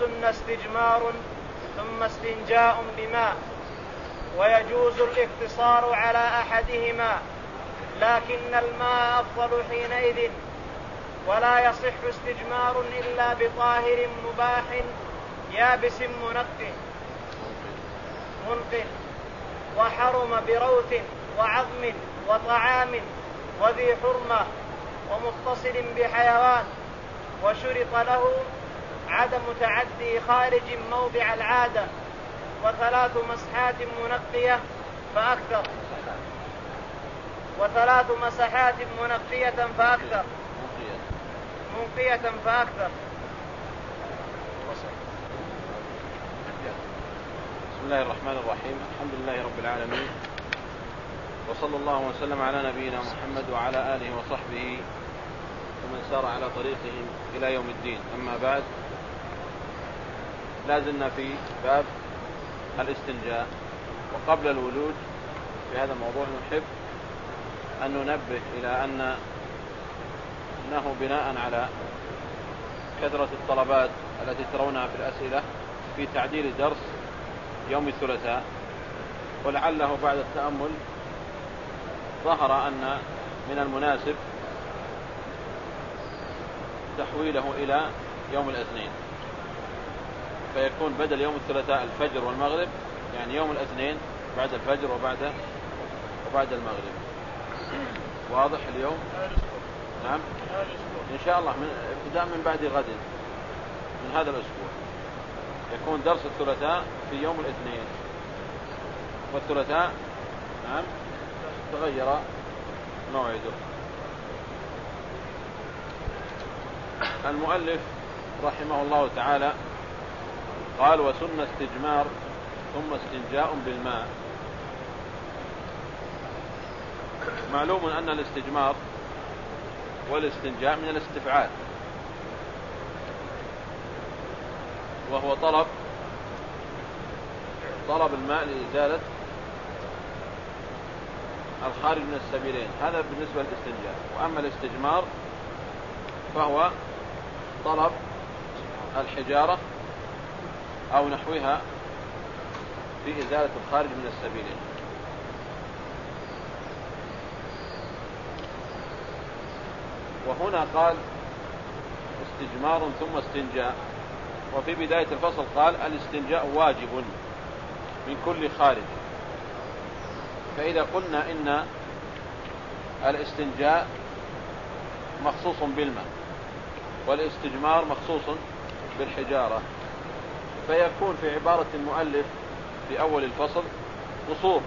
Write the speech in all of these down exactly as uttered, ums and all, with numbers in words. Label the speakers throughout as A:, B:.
A: وسن استجمار ثم استنجاء بماء، ويجوز الاقتصار على أحدهما، لكن الماء أفضل حينئذ، ولا يصح استجمار إلا بطاهر مباح يابس منقٍ منقٍ، وحرم بروث وعظم وطعام وذي حرمة ومتصل بحيوان، وشرط له عدم تعدي خارج موضع العادة، وثلاث مسحات منقية فأكثر وثلاث مسحات منقية فأكثر منقية فأكثر.
B: بسم الله الرحمن الرحيم. الحمد لله رب العالمين، وصلى الله وسلم على نبينا محمد وعلى آله وصحبه ومن سار على طريقهم إلى يوم الدين. أما بعد، لازلنا في باب الاستنجاء. وقبل الولوج في هذا الموضوع نحب أن ننبه إلى أن أنه بناء على كثرة الطلبات التي ترونها في الأسئلة في تعديل درس يوم الثلاثاء، ولعله بعد التأمل ظهر أن من المناسب تحويله إلى يوم الاثنين، فيكون بدل يوم الثلاثاء الفجر والمغرب، يعني يوم الاثنين بعد الفجر وبعد وبعد المغرب. واضح اليوم؟ نعم إن شاء الله، من ابتداء من بعد غد من هذا الأسبوع يكون درس الثلاثاء في يوم الاثنين، والثلاثاء نعم تغير موعده. المؤلف رحمه الله تعالى قال: وسن استجمار ثم استنجاء بالماء. معلوم أن الاستجمار والاستنجاء من الاستفعال، وهو طلب طلب الماء لإزالة الخارج من السبيلين، هذا بالنسبة للاستنجاء. وأما الاستجمار فهو طلب الحجارة أو نحوها في إزالة الخارج من السبيلين. وهنا قال استجمار ثم استنجاء، وفي بداية الفصل قال الاستنجاء واجب من كل خارج. فإذا قلنا إن الاستنجاء مخصوص بالماء والاستجمار مخصوص بالحجارة، فيكون في عبارة المؤلف في أول الفصل قصور،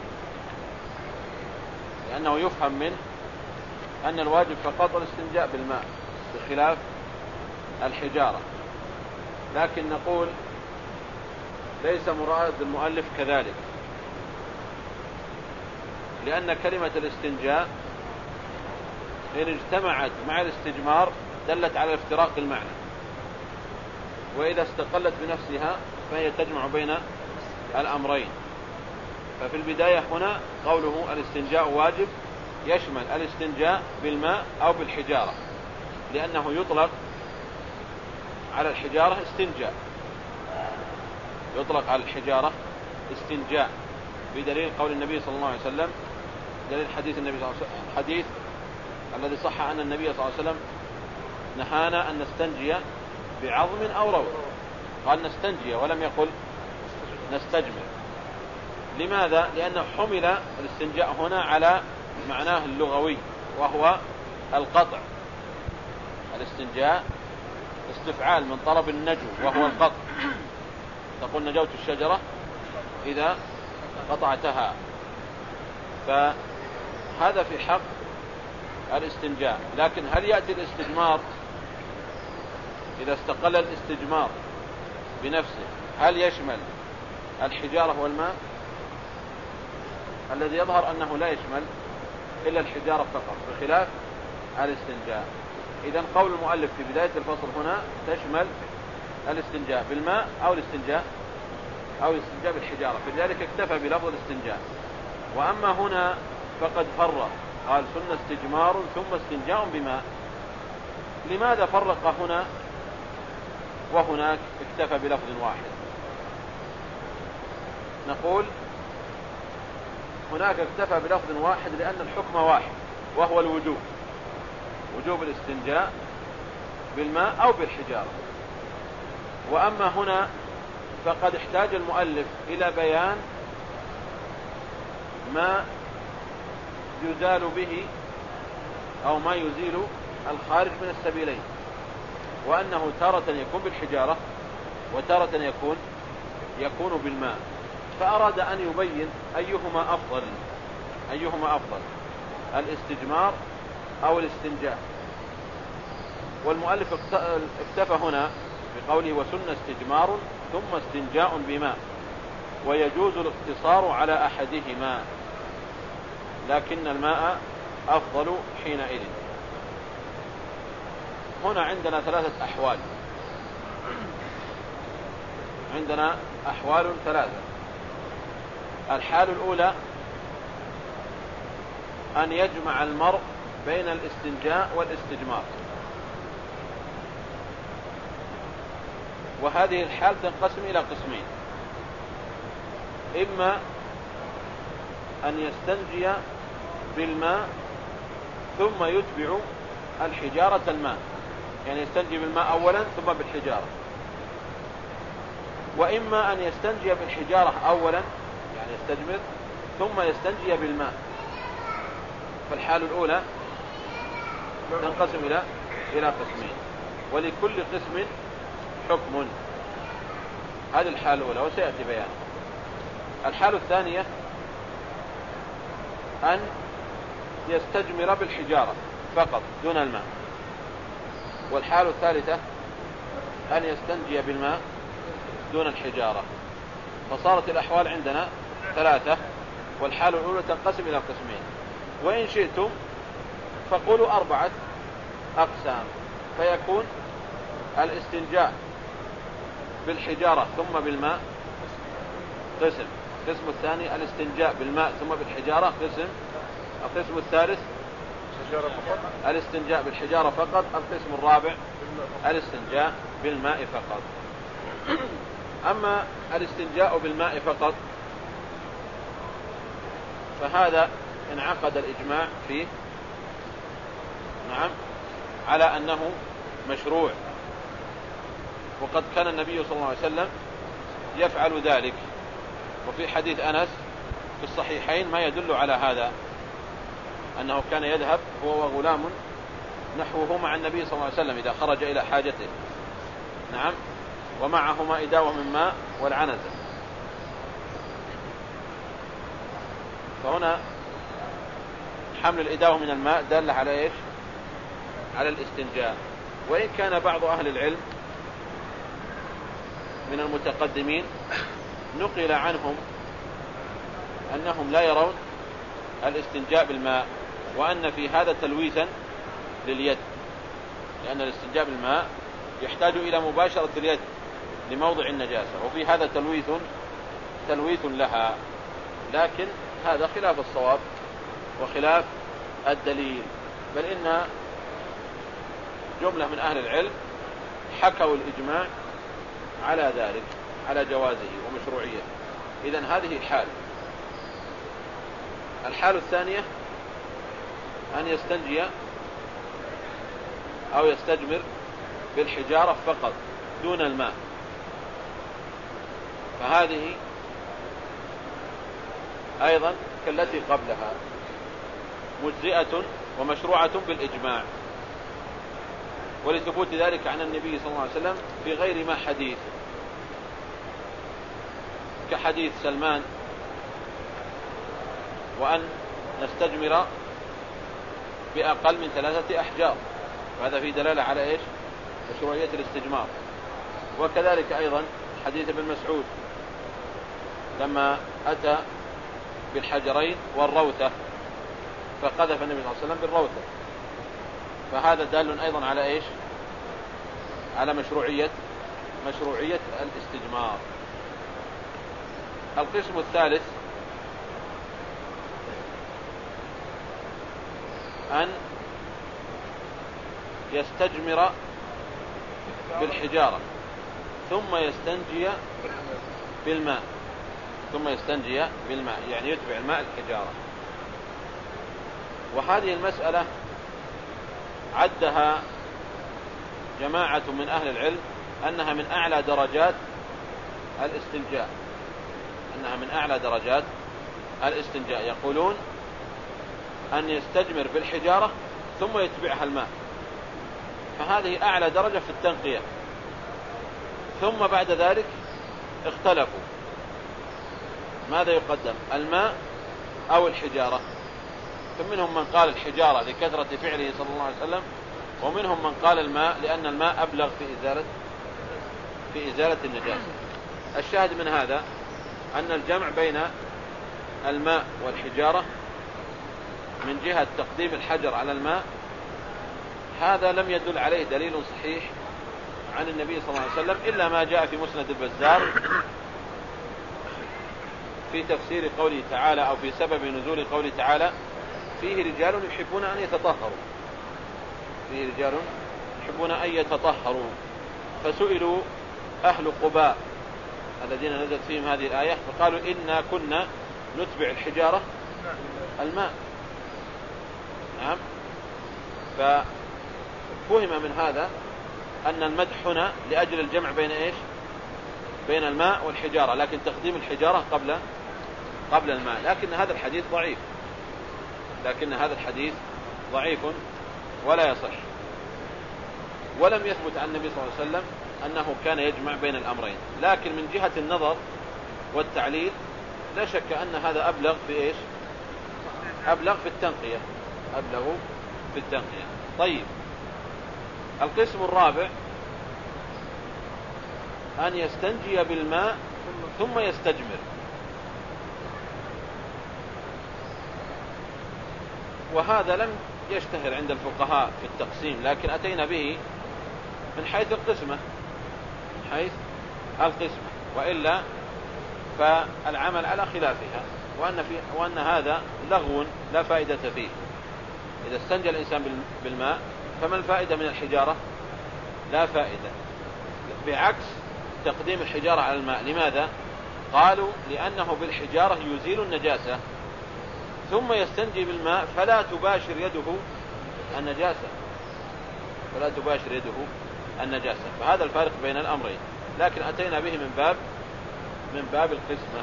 B: لأنه يفهم منه أن الواجب فقط الاستنجاء بالماء بخلاف الحجارة. لكن نقول ليس مراد المؤلف كذلك، لأن كلمة الاستنجاء إن اجتمعت مع الاستجمار دلت على افتراق المعنى، وإذا استقلت بنفسها فهي تجمع بين الأمرين. ففي البداية هنا قوله الاستنجاء واجب يشمل الاستنجاء بالماء أو بالحجارة، لأنه يطلق على الحجارة استنجاء، يطلق على الحجارة استنجاء، بدليل قول النبي صلى الله عليه وسلم، دليل حديث النبي صلى الله عليه وسلم، حديث الذي صح أن النبي صلى الله عليه وسلم نهانا أن نستنجي بعظم أو روث، قال نستنجي ولم يقل نستجمر. لماذا؟ لأنه حمل الاستنجاء هنا على معناه اللغوي، وهو القطع. الاستنجاء استفعال من طلب النجو، وهو القطع. تقول نجوت الشجرة إذا قطعتها، فهذا في حق الاستنجاء. لكن هل يأتي الاستجمار إذا استقل الاستجمار بنفسه هل يشمل الحجارة والماء؟ الذي يظهر أنه لا يشمل إلا الحجارة فقط بخلاف الاستنجاء. إذن قول المؤلف في بداية الفصل هنا تشمل الاستنجاء بالماء أو الاستنجاء أو الاستنجاء بالحجارة، فلذلك اكتفى بلفظ الاستنجاء. وأما هنا فقد فرق، قال سن استجمار ثم استنجاء بماء. لماذا فرق هنا وهناك اكتفى بلفظ واحد. نقول هناك اكتفى بلفظ واحد لأن الحكم واحد وهو الوجوب، وجوب الاستنجاء بالماء أو بالحجارة. وأما هنا فقد احتاج المؤلف إلى بيان ما يزال به أو ما يزيل الخارج من السبيلين، وأنه تارة يكون بالحجارة وتارة يكون يكون بالماء، فأراد أن يبين أيهما أفضل أيهما أفضل الاستجمار أو الاستنجاء. والمؤلف اكتفى هنا بقوله وسن استجمار ثم استنجاء بماء، ويجوز الاقتصار على أحدهما، لكن الماء أفضل حينئذ. هنا عندنا ثلاثة أحوال، عندنا أحوال ثلاثة. الحال الأولى أن يجمع المرء بين الاستنجاء والاستجمار، وهذه الحال تنقسم إلى قسمين: إما أن يستنجي بالماء ثم يتبع الحجارة الماء، يعني يستنجي بالماء أولا ثم بالحجارة، وإما أن يستنجي بالحجارة أولا يعني يستجمر ثم يستنجي بالماء. فالحال الأولى تنقسم إلى إلى قسمين، ولكل قسم حكم. هذه الحالة الأولى وسيأتي بيان. الحالة الثانية أن يستجمر بالحجارة فقط دون الماء. والحالة الثالثة أن يستنجي بالماء دون الحجارة. فصارت الأحوال عندنا ثلاثة، والحالة الأولى تنقسم إلى قسمين، وإن شئتم فقولوا أربعة أقسام، فيكون الاستنجاء بالحجارة ثم بالماء قسم، القسم الثاني الاستنجاء بالماء ثم بالحجارة قسم، القسم الثالث الاستنجاء بالحجارة فقط، القسم الرابع الاستنجاء بالماء فقط. أما الاستنجاء بالماء فقط فهذا انعقد الإجماع فيه، نعم، على أنه مشروع، وقد كان النبي صلى الله عليه وسلم يفعل ذلك. وفي حديث أنس في الصحيحين ما يدل على هذا، أنه كان يذهب هو وغلام نحوه مع النبي صلى الله عليه وسلم إذا خرج إلى حاجته، نعم، ومعهما إداوة من ماء والعنزة. فهنا حمل الإداوة من الماء دل على إيش؟ على الاستنجاء. وإن كان بعض أهل العلم من المتقدمين نقل عنهم أنهم لا يرون الاستنجاء بالماء، وأن في هذا تلويثا لليد، لأن الاستنجاء بالماء يحتاج إلى مباشرة اليد لموضع النجاسة، وفي هذا تلويث تلويث لها. لكن هذا خلاف الصواب وخلاف الدليل، بل إن جملة من أهل العلم حكوا الإجماع على ذلك، على جوازه ومشروعيته. إذن هذه حال. الحال الثانية أن يستنجي أو يستجمر بالحجارة فقط دون الماء، فهذه أيضا كالتي قبلها مجزئة ومشروعة بالإجماع، ولثبوت ذلك عن النبي صلى الله عليه وسلم في غير ما حديث، كحديث سلمان وأن نستجمر بأقل من ثلاثة أحجار، وهذا في دلالة على إيش؟ مشروعية الاستجمار. وكذلك أيضا حديث ابن مسعود لما أتى بالحجرين والروثة فقذف النبي صلى الله عليه وسلم بالروثة، فهذا دال أيضا على إيش؟ على مشروعية مشروعية الاستجمار. القسم الثالث أن يستجمر بالحجارة ثم يستنجي بالماء ثم يستنجي بالماء يعني يتبع الماء الحجارة. وهذه المسألة عدها جماعة من أهل العلم أنها من أعلى درجات الاستنجاء أنها من أعلى درجات الاستنجاء يقولون أن يستجمر بالحجارة ثم يتبعها الماء، فهذه أعلى درجة في التنقية. ثم بعد ذلك اختلفوا ماذا يقدم، الماء أو الحجارة؟ فمنهم من قال الحجارة لكثرة فعله صلى الله عليه وسلم، ومنهم من قال الماء لأن الماء أبلغ في إزالة في إزالة النجاسة. الشاهد من هذا أن الجمع بين الماء والحجارة من جهة تقديم الحجر على الماء هذا لم يدل عليه دليل صحيح عن النبي صلى الله عليه وسلم إلا ما جاء في مسند البزار في تفسير قوله تعالى أو في سبب نزول قوله تعالى فيه رجال يحبون أن يتطهروا فيه رجال يحبون أن يتطهروا. فسئلوا أهل قباء الذين نزلت فيهم هذه الآية فقالوا إنا كنا نتبع الحجارة الماء. نعم. ففهم من هذا أن المدح هنا لأجل الجمع بين إيش بين الماء والحجارة، لكن تقديم الحجارة قبل قبل الماء. لكن هذا الحديث ضعيف لكن هذا الحديث ضعيف ولا يصح، ولم يثبت عن النبي صلى الله عليه وسلم أنه كان يجمع بين الأمرين. لكن من جهة النظر والتعليل لا شك أن هذا أبلغ في إيش أبلغ في التنقية أبلغ في التنقية. طيب، القسم الرابع أن يستنجي بالماء ثم يستجمر. وهذا لم يشتهر عند الفقهاء في التقسيم، لكن أتينا به من حيث القسمة من حيث القسمة وإلا فالعمل على خلافها، وأن, في وأن هذا لغو لا فائدة فيه. إذا استنجى الإنسان بالماء فما الفائدة من الحجارة؟ لا فائدة، بعكس تقديم الحجارة على الماء. لماذا؟ قالوا لأنه بالحجارة يزيل النجاسة ثم يستنجي بالماء فلا تباشر يده النجاسة فلا تباشر يده النجاسة فهذا الفارق بين الأمرين، لكن أتينا به من باب من باب القسمة.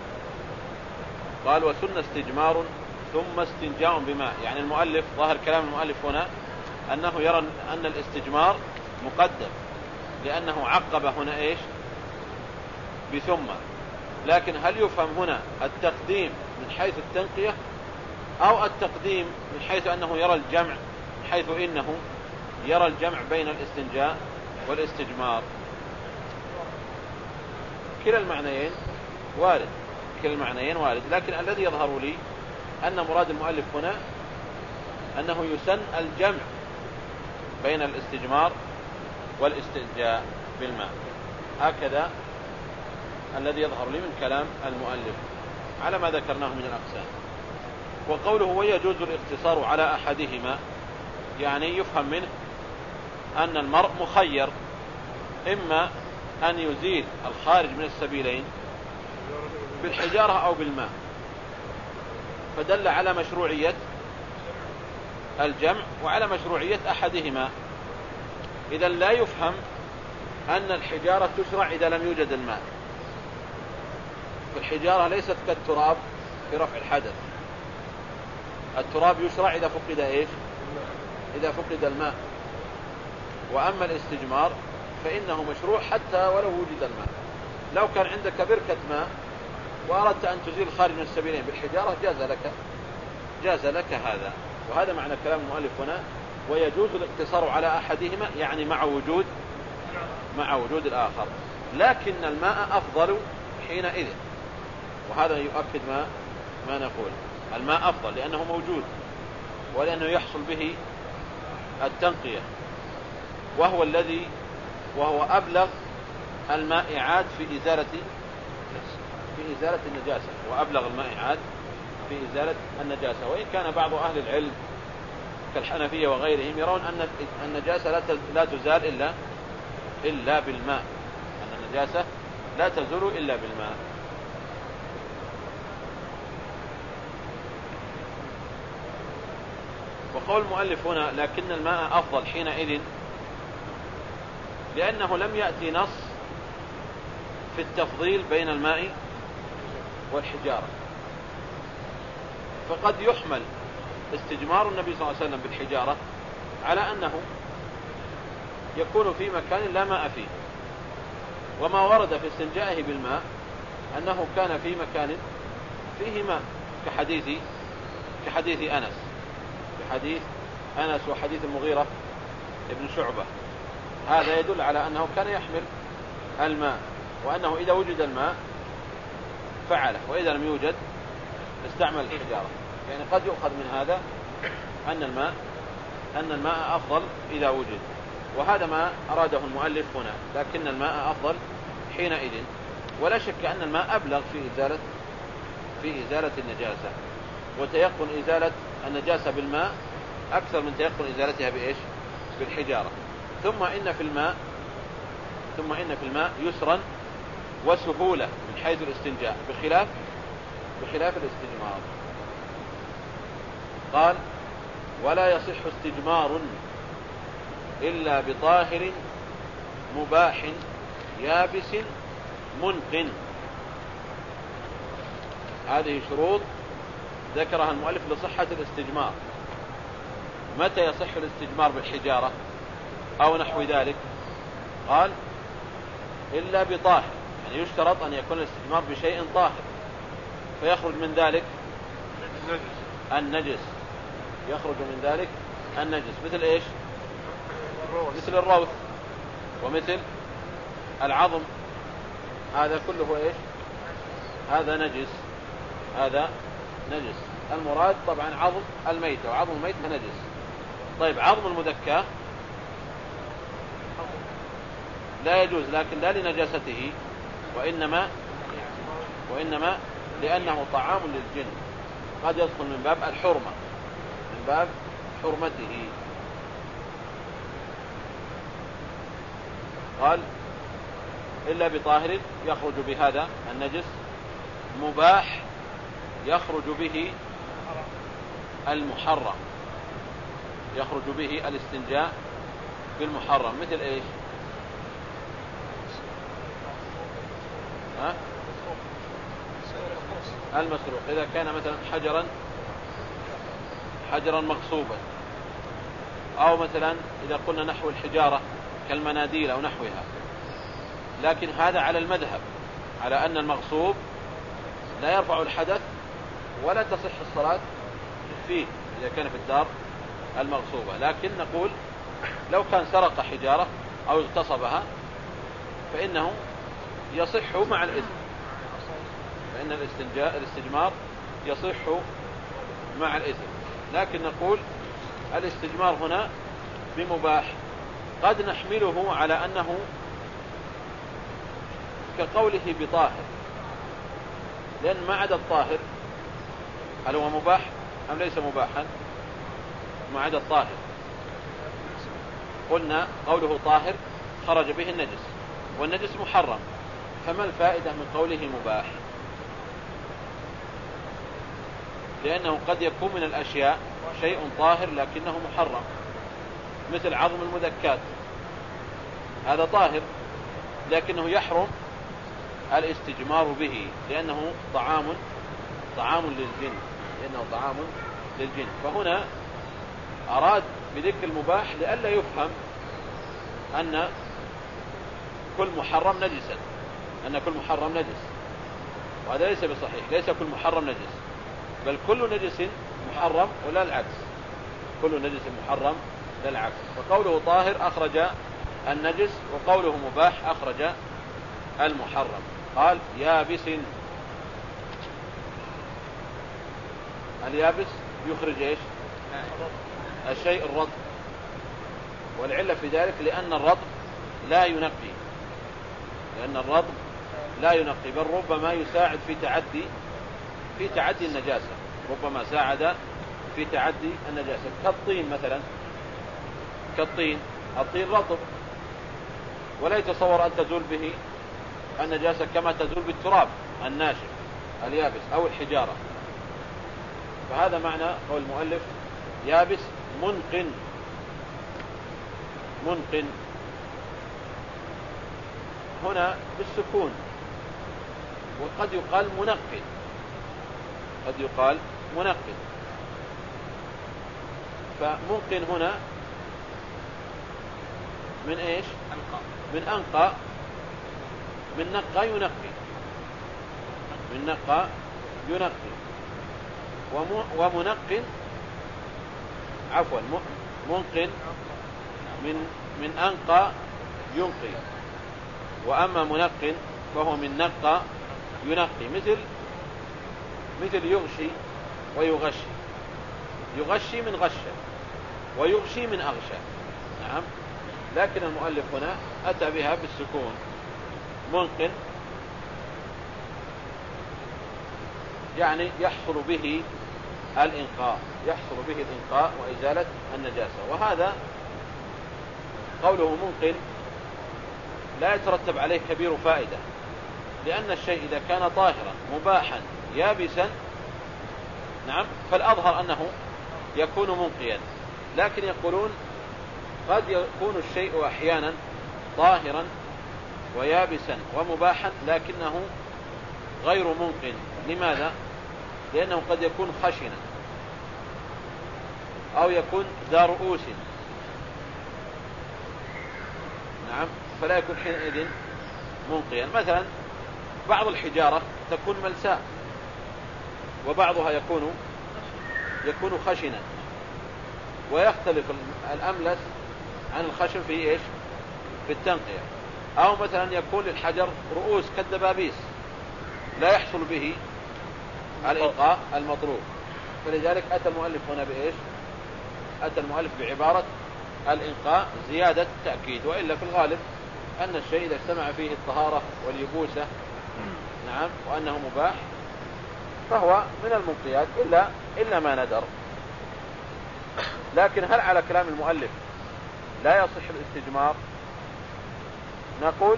B: قال وسن استجمار ثم استنجاء بماء، يعني المؤلف ظاهر كلام المؤلف هنا أنه يرى أن الاستجمار مقدم لأنه عقب هنا إيش بثم. لكن هل يفهم هنا التقديم من حيث التنقية أو التقديم من حيث أنه يرى الجمع، حيث إنه يرى الجمع بين الاستنجاء والاستجمار؟ كلا المعنيين وارد كلا المعنيين وارد لكن الذي يظهر لي أن مراد المؤلف هنا أنه يسن الجمع بين الاستجمار والاستنجاء بالماء. هكذا الذي يظهر لي من كلام المؤلف على ما ذكرناه من الأقسام. وقوله ويجوز الاقتصار على أحدهما، يعني يفهم منه أن المرء مخير إما أن يزيل الخارج من السبيلين بالحجارة أو بالماء، فدل على مشروعية الجمع وعلى مشروعية أحدهما. إذا لا يفهم أن الحجارة تشرع إذا لم يوجد الماء، فالحجارة ليست كالتراب في رفع الحدث. التراب يشرع إذا فقد إيش إذا فقد الماء، وأما الاستجمار فإنه مشروع حتى ولو وجد الماء. لو كان عندك بركة ماء وأردت أن تزيل الخارج من السبيلين بالحجارة جاز لك جاز لك هذا. وهذا معنى كلام المؤلف هنا ويجوز الاقتصار على أحدهما، يعني مع وجود مع وجود الآخر، لكن الماء أفضل حينئذ. وهذا يؤكد ما ما نقول، الماء أفضل لأنه موجود ولأنه يحصل به التنقية، وهو الذي وهو أبلغ المائعات في إزالة في إزالة النجاسة وأبلغ المائعات في إزالة النجاسة. وإن كان بعض أهل العلم كالحنفية وغيرهم يرون أن النجاسة لا لا تزال إلا إلا بالماء، أن النجاسة لا تزول إلا بالماء. وقول المؤلف هنا لكن الماء أفضل حينئذ، لأنه لم يأتي نص في التفضيل بين الماء والحجارة، فقد يحمل استجمار النبي صلى الله عليه وسلم بالحجارة على أنه يكون في مكان لا ماء فيه، وما ورد في استنجائه بالماء أنه كان في مكان فيه ماء، كحديث كحديث أنس كحديث أنس وحديث المغيرة ابن شعبة. هذا يدل على أنه كان يحمل الماء، وأنه إذا وجد الماء فعله، وإذا لم يوجد استعمل الحجارة. يعني قد يؤخذ من هذا أن الماء أن الماء أفضل إذا وجد، وهذا ما أراده المؤلف هنا، لكن الماء أفضل حينئذ. ولا شك أن الماء أبلغ في إزالة في إزالة النجاسة، وتيقن إزالة النجاسة بالماء أكثر من تيقن إزالتها بإيش؟ بالحجارة. ثم إن في الماء ثم إن في الماء يسرا وسهولة من حيث الاستنجاء بخلاف بخلاف الاستجمار. قال: ولا يصح استجمار إلا بطاهر مباح يابس منق. هذه شروط ذكرها المؤلف لصحة الاستجمار. متى يصح الاستجمار بالحجارة أو نحو ذلك؟ قال: إلا بطاهر، يعني يشترط أن يكون الاستجمار بشيء طاهر، فيخرج من ذلك النجس يخرج من ذلك النجس مثل إيش؟ مثل الروث ومثل العظم، هذا كله إيش؟ هذا نجس هذا نجس. المراد طبعا عظم الميتة، وعظم الميتة نجس. طيب عظم المذكى لا يجوز، لكن لا لنجاسته، وإنما وإنما لأنه طعام للجن، قد يدخل من باب الحرمة من باب حرمته. قال: إلا بطاهر يخرج بهذا النجس، مباح يخرج به المحرم يخرج به الاستنجاء بالمحرم. مثل إيش؟ ها؟ المسروق، إذا كان مثلا حجرا حجرا مغصوبا، أو مثلا إذا قلنا نحو الحجارة كالمناديل أو نحوها. لكن هذا على المذهب على أن المغصوب لا يرفع الحدث ولا تصح الصلاة فيه إذا كان في الدار المغصوبة. لكن نقول لو كان سرق حجارة أو اغتصبها فإنه يصح مع الإثم، فإن الاستنجاء الاستجمار يصح مع الإثم. لكن نقول الاستجمار هنا بمباح، قد نحمله على أنه كقوله بطاهر، لأن ما عدا الطاهر هل هو مباح أم ليس مباحا؟ ما عدا الطاهر قلنا قوله طاهر خرج به النجس، والنجس محرم، فما الفائدة من قوله مباح؟ لأنه قد يكون من الأشياء شيء طاهر لكنه محرم، مثل عظم المذكات، هذا طاهر لكنه يحرم الاستجمار به لأنه طعام طعام للجن لأنه طعام للجن. فهنا أراد بذكر المباح لئلا يفهم أن كل محرم نجسا أن كل محرم نجس، وهذا ليس بصحيح. ليس كل محرم نجس، بل كل نجس محرم ولا العكس، كل نجس محرم لا العكس. فقوله طاهر أخرج النجس، وقوله مباح أخرج المحرم. قال: يابس، اليابس يخرج إيش؟ الشيء الرطب، والعلة في ذلك لأن الرطب لا ينقي لأن الرطب لا ينقي بل ربما يساعد في تعدي في تعدي النجاسة ربما ساعد في تعدي النجاسة كالطين مثلا كالطين الطين رطب ولا يتصور أن تزول به النجاسة كما تزول بالتراب الناشف اليابس أو الحجارة. فهذا معنى قول المؤلف يابس منقن. منقن هنا بالسكون، وقد يقال منقن، قد يقال منقن. فمنقن هنا من ايش؟ من أنقى، من نقى ينقي، من نقى ينقي. ومنقن عفوا منقن من من أنقى ينقي، وأما منقن فهو من نقى ينقي، مثل مثل يغشي ويغشي. يغشي من غشة ويغشي من أغشى. نعم، لكن المؤلف هنا أتى بها بالسكون. منقن يعني يحصل به الإنقاء، يحصل به الإنقاء وإزالة النجاسة. وهذا قوله منقن لا يترتب عليه كبير فائدة، لأن الشيء إذا كان طاهرا مباحا يابسا، نعم، فالأظهر أنه يكون منقيا. لكن يقولون قد يكون الشيء أحيانا طاهرا ويابسا ومباحا لكنه غير منقن. لماذا؟ لأنه قد يكون خشنا أو يكون ذا رؤوس، نعم، فلا يكون حينئذ منقيا. مثلا بعض الحجارة تكون ملساء وبعضها يكون يكون خشنا، ويختلف الأملس عن الخشن في إيش؟ في التنقية. أو مثلا يكون للحجر رؤوس كالدبابيس لا يحصل به الإنقاء المطلوب، فلذلك أتى المؤلف هنا بإيش؟ أتى المؤلف بعبارة الإنقاء زيادة تأكيد. وإلا في الغالب أن الشيء إذا اجتمع فيه الطهارة واليبوسة، نعم، وأنه مباح فهو من المنقيات إلا, إلا ما ندر. لكن هل على كلام المؤلف لا يصح الاستجمار؟ نقول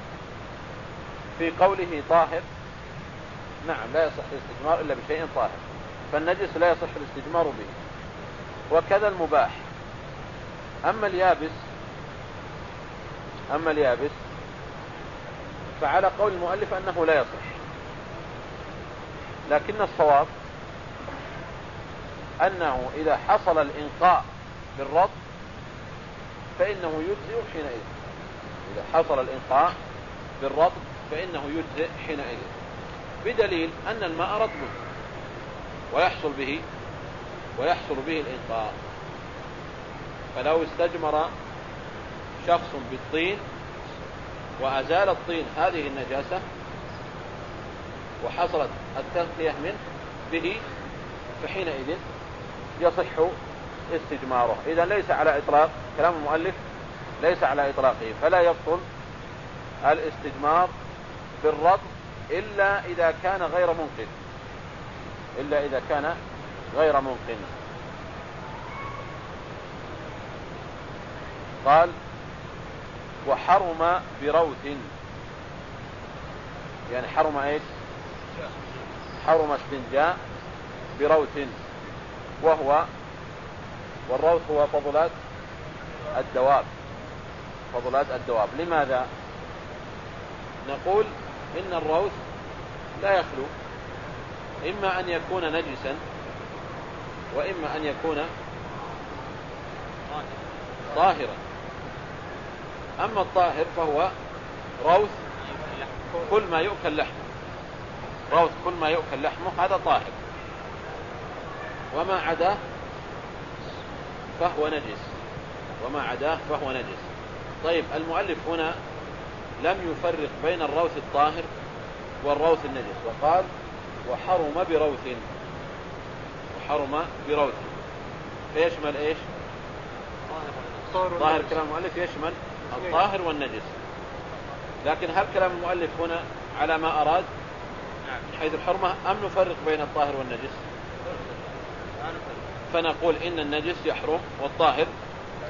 B: في قوله طاهر، نعم، لا يصح الاستجمار إلا بشيء طاهر، فالنجس لا يصح الاستجمار به، وكذا المباح. أما اليابس أما اليابس فعلى قول المؤلف أنه لا يصح، لكن الصواب أنه إذا حصل الإنقاء بالرطب فإنه يجزئ حينئذ. إذا حصل الإنقاء بالرطب فإنه يجزئ حينئذ، بدليل أن الماء رطب ويحصل به ويحصل به الإنقاء. فلو استجمر شخص بالطين وأزال الطين هذه النجاسة وحصلت التنقية منه به، فحينئذ يصح استجماره. إذا ليس على إطلاق كلام المؤلف، ليس على إطلاقه، فلا يبطل الاستجمار بالرطب إلا إذا كان غير منقن، إلا إذا كان غير منقن. قال وحرم بروث، يعني حرم ايش؟ حرم استنجاء بروث، وهو والروث هو فضلات الدواب، فضلات الدواب. لماذا؟ نقول إن الروث لا يخلو إما أن يكون نجسا وإما أن يكون طاهرا. أما الطاهر فهو روث كل ما يؤكل لحمه، روث كل ما يؤكل لحمه هذا طاهر، وما عداه فهو نجس، وما عداه فهو نجس. طيب المؤلف هنا لم يفرق بين الروث الطاهر والروث النجس، وقال وحرم بروث، وحرم بروث، فيشمل ايش؟ ظاهر كلام المؤلف يشمل الطاهر والنجس. لكن هل كلام المؤلف هنا على ما أراد حيث الحرمة أم نفرق بين الطاهر والنجس؟ فنقول إن النجس يحرم والطاهر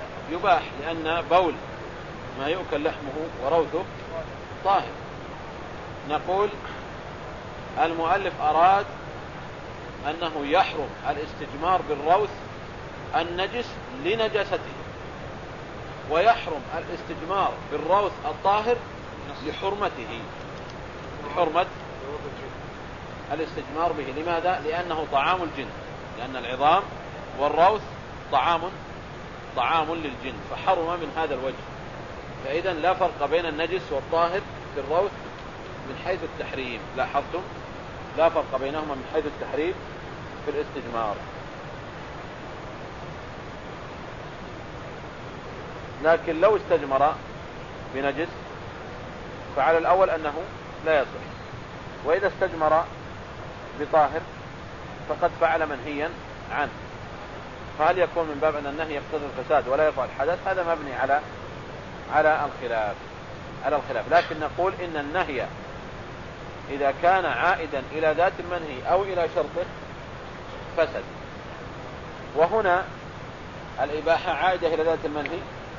B: يباح، لأن بول ما يؤكل لحمه وروثه طاهر. نقول المؤلف أراد أنه يحرم الاستجمار بالروث النجس لنجاسته، ويحرم الاستجمار بالروث الطاهر لحرمته، لحرمة الاستجمار به. لماذا؟ لأنه طعام الجن، لأن العظام والروث طعام طعام للجن، فحرم من هذا الوجه. فإذا لا فرق بين النجس والطاهر في الروث من حيث التحريم. لاحظتم؟ لا فرق بينهما من حيث التحريم في الاستجمار. لكن لو استجمر بنجس فعلى الأول أنه لا يصح، وإذا استجمر بطاهر فقد فعل منهيا عنه. فهل يكون من باب أن النهي يقتضي الفساد ولا يرفع الحدث؟ هذا مبني على على الخلاف على الخلاف لكن نقول إن النهي إذا كان عائدا إلى ذات المنهي أو إلى شرطه فسد. وهنا الإباحة عائدة إلى ذات المنهي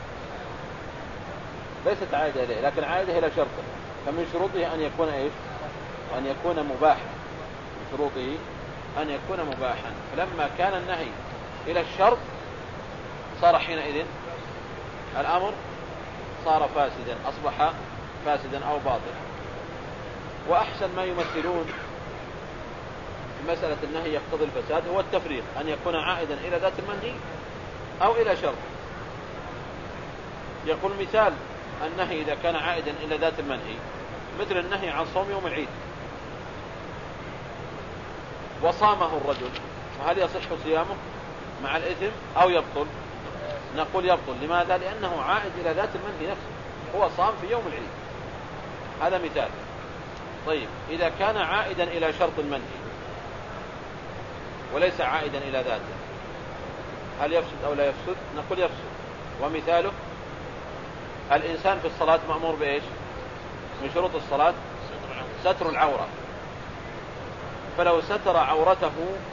B: ليست عائدة إليه، لكن عائدة إلى شرطه، فمن شروطه أن يكون إيش؟ أن يكون مباحا، من شروطه أن يكون مباحا. فلما كان النهي إلى الشرط صار حينئذ الأمر صار فاسدا، أصبح فاسدا أو باطلا. وأحسن ما يمثلون في مسألة النهي يقتضي الفساد هو التفريق، أن يكون عائدا إلى ذات المنهي أو إلى شرط. يقول مثال النهي إذا كان عائدا إلى ذات المنهي مثل النهي عن صوم يوم العيد، وصامه الرجل، فهل يصح صيامه مع الإثم أو يبطل؟ نقول يبطل. لماذا؟ لأنه عائد إلى ذات المنهي نفسه، هو صام في يوم العيد. هذا مثال. طيب إذا كان عائدا إلى شرط المنهي وليس عائدا إلى ذاته هل يفسد أو لا يفسد؟ نقول يفسد. ومثاله الإنسان في الصلاة مأمور بإيش؟ من شروط الصلاة ستر العورة، فلو ستر عورته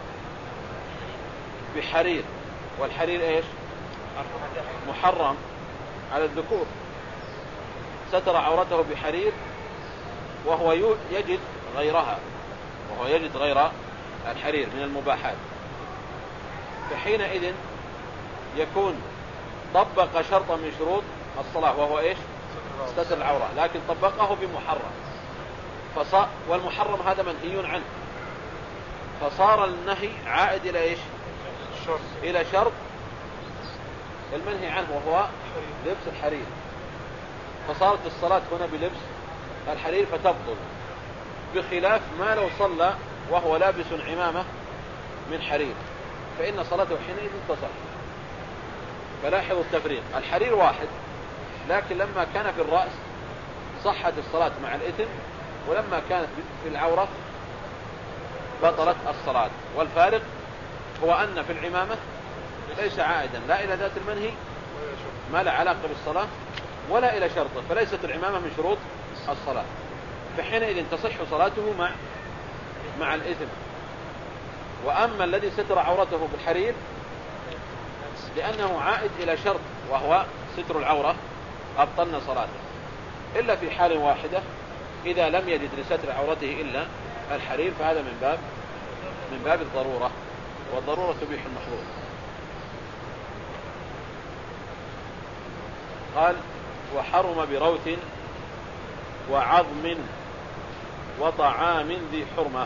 B: بحرير، والحرير إيش؟ محرم على الذكور، ستر عورته بحرير وهو يجد غيرها، وهو يجد غير الحرير من المباحات، فحينئذ يكون طبق شرطا من شروط الصلاة وهو إيش؟ ستر العورة، لكن طبقه بمحرم، فصار والمحرم هذا منهي عنه، فصار النهي عائد إلى إيش؟ إلى شرط المنهي عنه وهو لبس الحرير، فصارت الصلاة هنا بلبس الحرير فتبطل، بخلاف ما لو صلى وهو لابس عمامة من حرير فإن صلاته حينئذ تصح. فلاحظوا التفريق، الحرير واحد، لكن لما كان في الرأس صحت الصلاة مع الإثم، ولما كانت في العورة بطلت الصلاة. والفارق هو أن في العمامة ليس عائدا لا إلى ذات المنهي ما لا علاقة بالصلاة ولا إلى شرطه، فليست العمامة من شروط الصلاة، فحينئذ تصح صلاته مع مع الإثم. وأما الذي ستر عورته بالحرير لأنه عائد إلى شرط وهو ستر العورة أبطلنا صلاته، إلا في حال واحدة إذا لم يجد لستر عورته إلا الحرير، فهذا من باب من باب الضرورة، والضرورة تبيح المحظور. قال وحرم بروث وعظم وطعام ذي حرمة،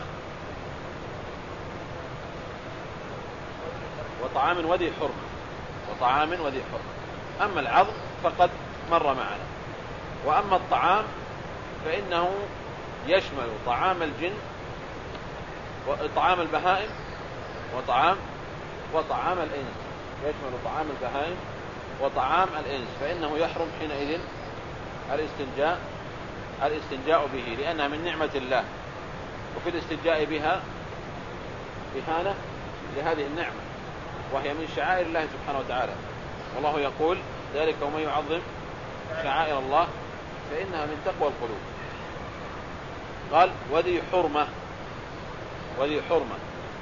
B: وطعام وذي حرمة، وطعام وذي حرمة. أما العظم فقد مر معنا، وأما الطعام فإنه يشمل طعام الجن وطعام البهائم وطعام وطعام الإنس، يشمل طعام البهائم وطعام الإنس، فإنه يحرم حينئذ الاستنجاء الاستنجاء به، لأنها من نعمة الله، وفي الاستنجاء بها إهانة لهذه النعمة، وهي من شعائر الله سبحانه وتعالى، والله يقول ذلك ومن يعظم شعائر الله فإنها من تقوى القلوب. قال وذي حرمة، وذي حرمة،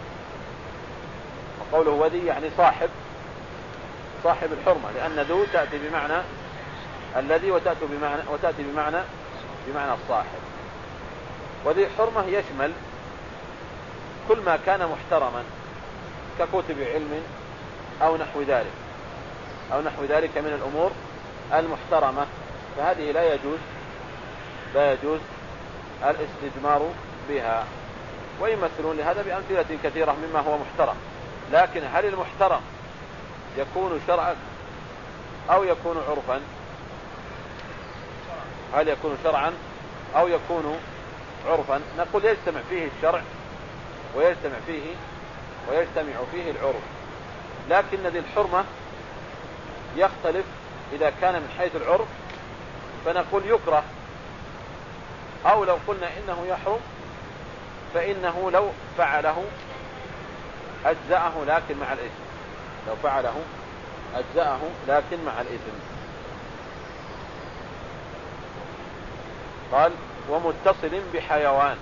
B: وقوله وذي يعني صاحب صاحب الحرمة، لأن ذو تأتي بمعنى الذي وتأتي بمعنى وتأتي بمعنى بمعنى الصاحب. وذي حرمة يشمل كل ما كان محترما ككتب علم أو نحو ذلك أو نحو ذلك من الأمور المحترمة، فهذه لا يجوز لا يجوز الاستثمار بها. ويمثلون لهذا بأمثلة كثيرة مما هو محترم، لكن هل المحترم يكون شرعا أو يكون عرفا؟ هل يكون شرعا أو يكون عرفا؟ نقول يجتمع فيه الشرع ويجتمع فيه ويجتمع فيه العرف، لكن ذي الحرمة يختلف إذا كان من حيث العرف فنقول يكره، أو لو قلنا إنه يحرم فإنه لو فعله أجزأه لكن مع الإثم، لو فعله أجزأه لكن مع الإثم. قال ومتصل بحيوان.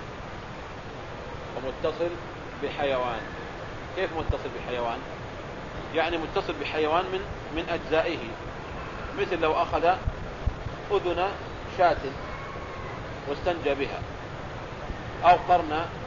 B: ومتصل بحيوان، كيف متصل بحيوان؟ يعني متصل بحيوان من من أجزائه، مثل لو أخذ أذن شاة واستنجى بها، أو قرن